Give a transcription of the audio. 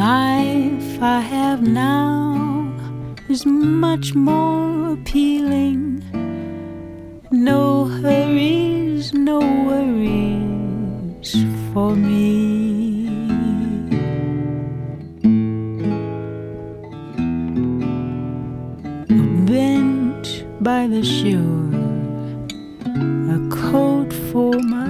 life I have now is much more appealing. No hurries, no worries for me. A bench by the shore, a coat for my